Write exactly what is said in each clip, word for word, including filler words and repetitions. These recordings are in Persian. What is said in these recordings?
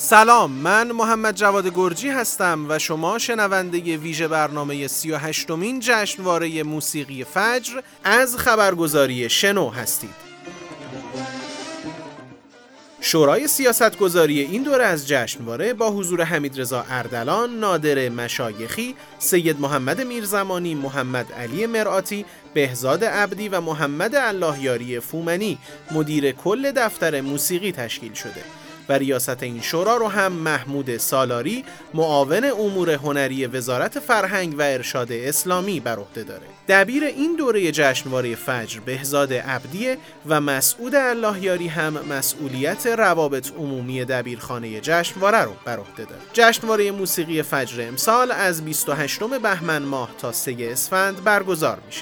سلام، من محمد جواد گرجی هستم و شما شنونده ویژه برنامه سی و هشتمین جشنواره موسیقی فجر از خبرگزاری شنو هستید. شورای سیاستگزاری این دوره از جشنواره با حضور حمیدرضا اردلان، نادر مشایخی، سید محمد میرزمانی، محمد علی مرآتی، بهزاد عبدی و محمد اللهیاری فومنی مدیر کل دفتر موسیقی تشکیل شده. و ریاست این شورا رو هم محمود سالاری، معاون امور هنری وزارت فرهنگ و ارشاد اسلامی بر عهده داره. دبیر این دوره جشنواره فجر بهزاد عبدی و مسعود اللهیاری هم مسئولیت روابط عمومی دبیرخانه جشنواره رو بر عهده داره. جشنواره موسیقی فجر امسال از بیست و هشتم بهمن ماه تا سه اسفند برگزار میشه.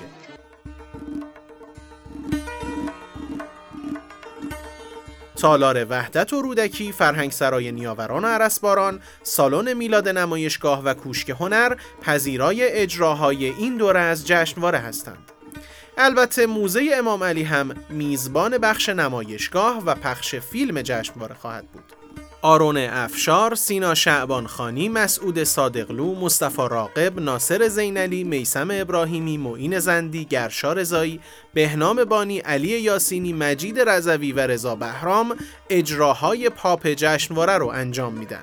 تالار وحدت و رودکی، فرهنگسرای نیاوران و ارسباران، سالن میلاد نمایشگاه و کوشک هنر پذیرای اجراهای این دوره از جشنواره هستند. البته موزه امام علی هم میزبان بخش نمایشگاه و پخش فیلم جشنواره خواهد بود. آرون افشار، سینا شعبانخانی، مسعود صادقلو، مصطفی راغب، ناصر زینلی، میثم ابراهیمی، معین زندی، گرشا رضایی، بهنام بانی، علی یاسینی، مجید رضوی و رضا بهرام اجراهای پاپ جشنواره رو انجام میدن.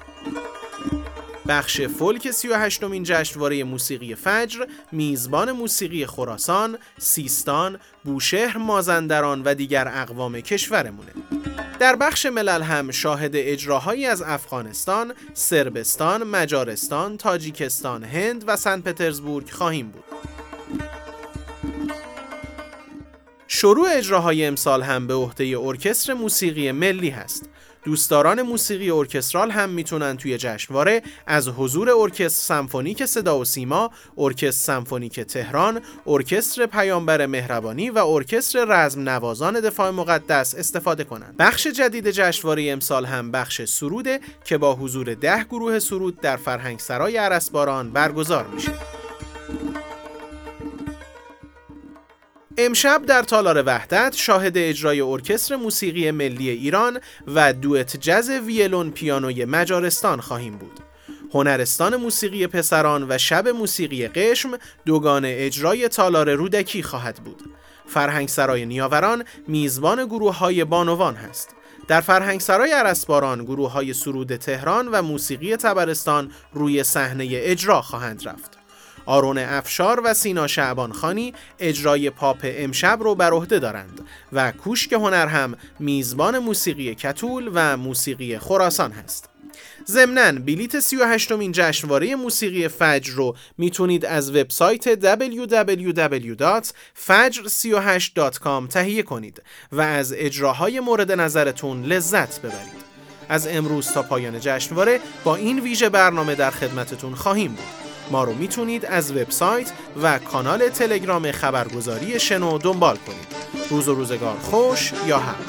بخش فولک سی و هشتمین جشنواره موسیقی فجر میزبان موسیقی خراسان، سیستان، بوشهر، مازندران و دیگر اقوام کشورمونه. در بخش ملل هم شاهد اجراهایی از افغانستان، صربستان، مجارستان، تاجیکستان، هند و سن پترزبورگ خواهیم بود. شروع اجراهای امسال هم به عهده ارکستر موسیقی ملی هست. دوستداران موسیقی ارکسترال هم میتونن توی جشنواره از حضور ارکستر سمفونیک صدا و سیما، ارکستر سمفونیک تهران، ارکستر پیامبر مهربانی و ارکستر رزم نوازان دفاع مقدس استفاده کنند. بخش جدید جشنواره امسال هم بخش سروده که با حضور ده گروه سرود در فرهنگسرای ارسباران برگزار میشه. امشب در تالار وحدت شاهد اجرای ارکستر موسیقی ملی ایران و دوئت جز ویولون پیانوی مجارستان خواهیم بود. هنرستان موسیقی پسران و شب موسیقی قشم دوگان اجرای تالار رودکی خواهد بود. فرهنگسرای نیاوران میزبان گروه‌های بانوان هست. در فرهنگسرای ارسباران گروه‌های سرود تهران و موسیقی طبرستان روی صحنه اجرا خواهند رفت. آرون افشار و سینا شعبانخانی اجرای پاپ امشب رو بر عهده دارند و کوشک هنر هم میزبان موسیقی کتول و موسیقی خراسان هست. ضمناً بلیت سی و هشتمین جشنواره موسیقی فجر رو میتونید از وبسایت دبلیو دبلیو دبلیو دات فجر سی و هشت دات کام تهیه کنید و از اجراهای مورد نظرتون لذت ببرید. از امروز تا پایان جشنواره با این ویژه برنامه در خدمتتون خواهیم بود. ما رو میتونید از وبسایت و کانال تلگرام خبرگزاری شنو دنبال کنید. روز و روزگار خوش یا حق.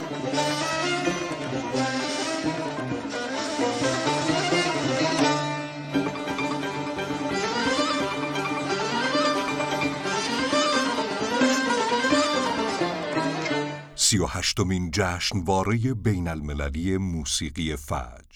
سی و هشتمین جشنواره بین المللی موسیقی فجر